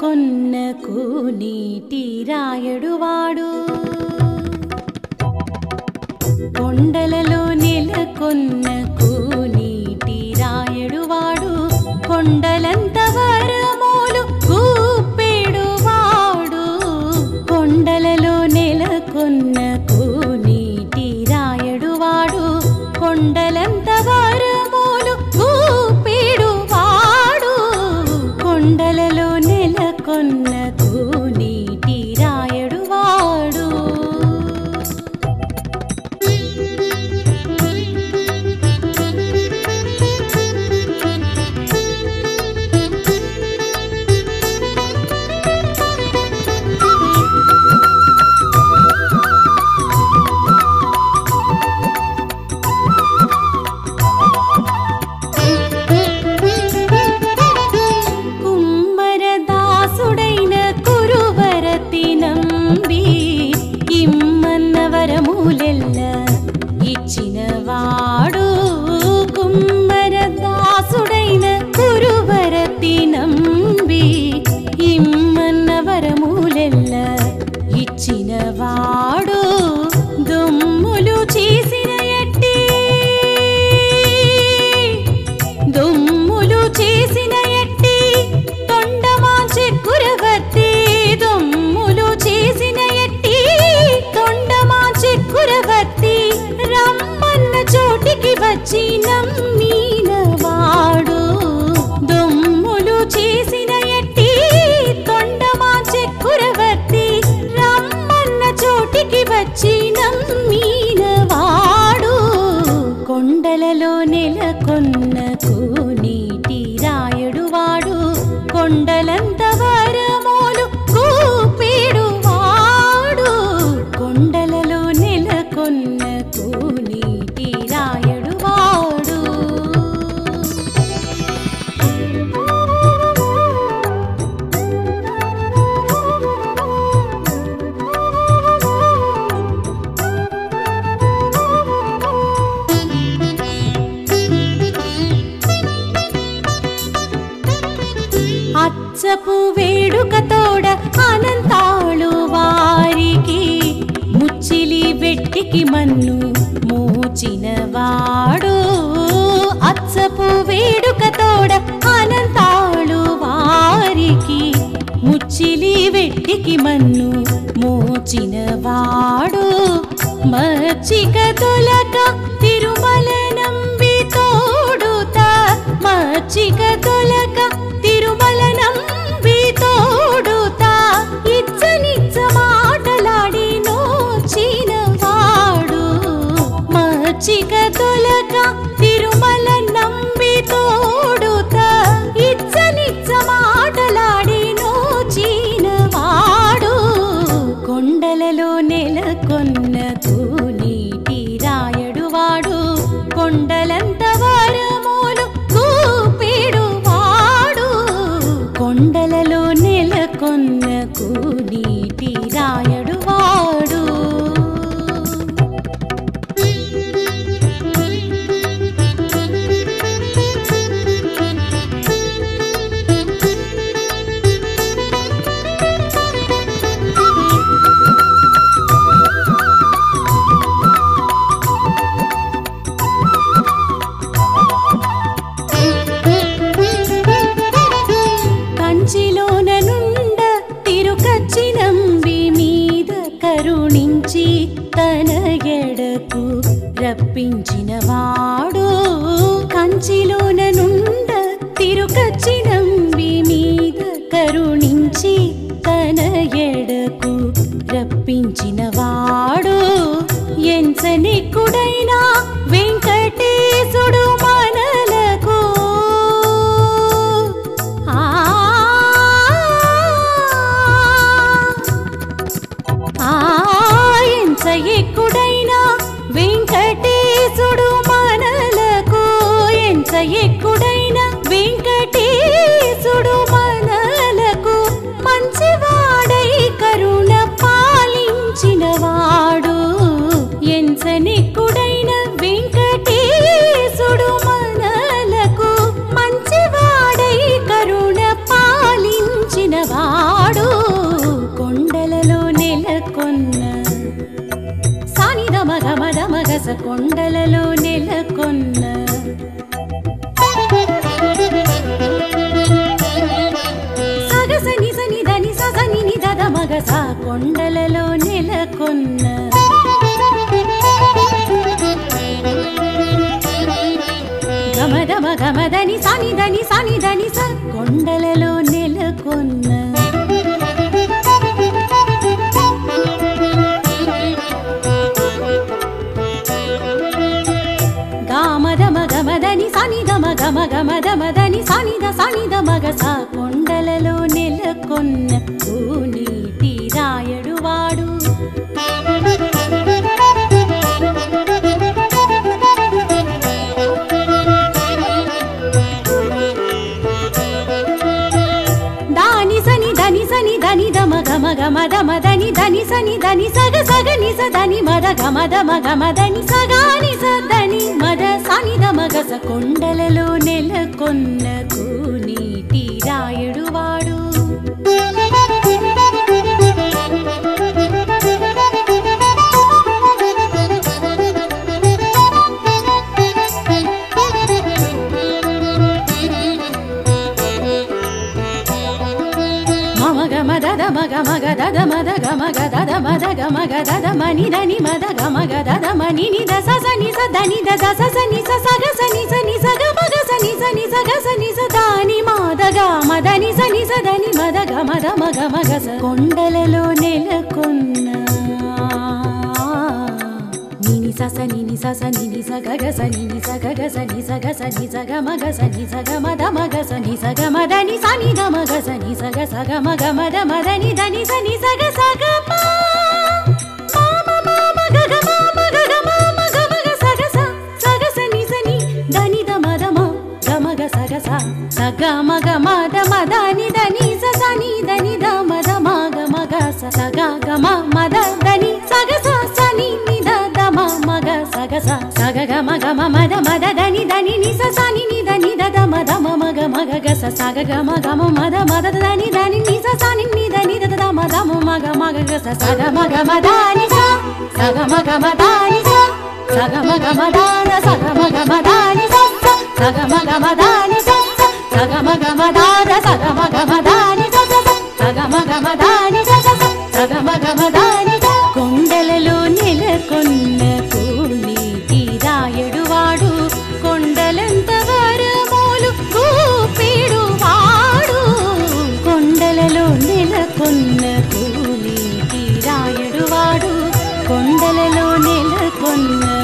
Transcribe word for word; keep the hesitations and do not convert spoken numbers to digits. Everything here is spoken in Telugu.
నెలకొన్నకు నీటి రాయడువాడు కొండలలో నెలకొన్నకు నీటి రాయడువాడు కొండలంత వరములు కూపెడువాడు కొండలలో నెలకొన్నకు నీటి రాయడువాడు కొండలంత వరములు కూపెడువాడు కొండలలో నెలకొన్నకు నీటి రాయడువాడు ఇచ్చినవాడు కుమ్మరదాసుడైన కురువరతి నంబి ఇమ్మన్న వరములెల్ల ఇచ్చినవాడు దొమ్ములు చేసిన ఎట్టి దొమ్ములు చేసిన ఎట్టి తొండమాంచె కురవతి దొమ్ములు చేసిన ఎట్టి తొండమాంచె కురవతి రమ్మన్న చోటికి వచ్చి నమ్మినవాడు దొమ్ములు చేసిన ఎట్టి తొండమాంచె కురవతి రమ్మన్న చోటికి వచ్చి నమ్మినవాడు కొండలలో నెలకొన్నకు నీటి రాయడువాడు కొండలంత వరములు కూపెడువాడు కొండలలో నెలకొన్నకు నీటి రాయడువాడు అచ్చపు వేడుకతోడ అనంతాళు వారికి ముచ్చిలి వెట్టికి మన్ను మూచినవాడు అచ్చపు వేడుకతోడ అనంతాళు వారికి ముచ్చిలి వెట్టికి మన్ను మూచినవాడు మచ్చిక తొలక తిరుమల నంబి తోడుత మచ్చిక తొలక తిరుమల నంబి తోడుత ఇచ్చనిచ్చ మాటలాడి నోచినవాడు మచ్చిక తొలక తిరుమల నంబి తోడుత ఇచ్చనిచ్చ మాటలాడి నోచినవాడు కొండలలో నెలకొన్నకు నీటి రాయడువాడు కొండలంత వరములు కూపెడువాడు కొండలలో నెలకొన్నకు నీటి రాయడువాడు కంచిలోన నుండ తిరుకచ్చి నంబి మీద కరుణించి తన ఎడకు రప్పించినవాడు కంచిలోన నుండ తిరుకచ్చి నంబి మీద కరుణించి తన ఎడకు రప్పించినవాడు ఎంచనిక్కుడైనా వెంకటేశుడు మనలకు ఎక్కుడైనా వెంకటేశుడు మనలకు ఎంత ఎక్కుడైనా వెంకటేశుడు మనలకు మంచివాడై కరుణ పాలించినవాడు ఎంచనెక్కుడైన వెంకటేశుడు మనలకు మంచివాడై కరుణ పాలించినవాడు గమద మగస కొండలలో నెలకొన్న సగసని సని దని సని ని దద మగస కొండలలో నెలకొన్న గమద మగమదని సని దని సని దని స కొండలలో నెలకొన్న గమదని సని దమ గమ గమద మదని సని ద సని ద మగస కొండలలో నెలకొన్న నీటి రాయడు వాడు దాని సని దని సని దని దమ గమ గమద మదని దని సని దని సగ సగ ని స దని మద గమద మగ మదని సగాని స దని మద సని ద మగస కొండలలో నెలకొన్న నీటి రాయుడు వాడు మద మగ మగ దద మద గమ గద మద గమ గద మని దని మద గమ గద మని ని ద స సని స దని ద స సని స సగ సని సని సగ మగ సని సని సగ సని స దాని మద గమ దని సని స దని మద గమ ద మగ మగ స కొండలలో నెలకొన్న నిని స సని ని స సని ని స గగ సని ని స గగ సని స గ సని స గ మగ సని స గ మద మగ సని స గ మద ని సని ద మగ సని స గ స గ మగ మద మద ని ద ని సని స గ స గ ప మ మ మ గ గ మ మ గ గ మ మ గ మ గ స గ స స గ సని సని ద ని ద మద మ గ మ గ స గ స స గ మ గ మ ద మ ద ని ద ని స స ని ద ని ద మ ద మ గ మ గ స స గ గ మ మ ద ద ని స గ స స ని ని ద ద మ మ గ స గ స స గ గ మ గ మ మ ద మ ద ద ని ద ని ని స స ని ని ద ని ద ద మ ద మ మ గ మ గ గ స స గ గ మ గ మ మ ద మ ద ద ని ద ని ని స స ని ని ద ని ద ద మ ద మ మ గ మ గ గ స స గ మ గ మ ద ని స స గ మ గ మ ద ని స స గ మ గ మ ద ద స గ మ గ మ ద ని స స గ మ గ మ ద ని స స గ మ గ మ ద ద స గ మ గ మ ద ని స స గ మ గ మ ద ని స స స గ మ గ మ ద ని స కొండలలో నెలకొన్న నీటి రాయుడు వాడు కొండలంత వరమోలు గూపిడు వాడు కొండలలో నెలకొన్న నీటి రాయుడు వాడు కొండలలో నెలకొన్న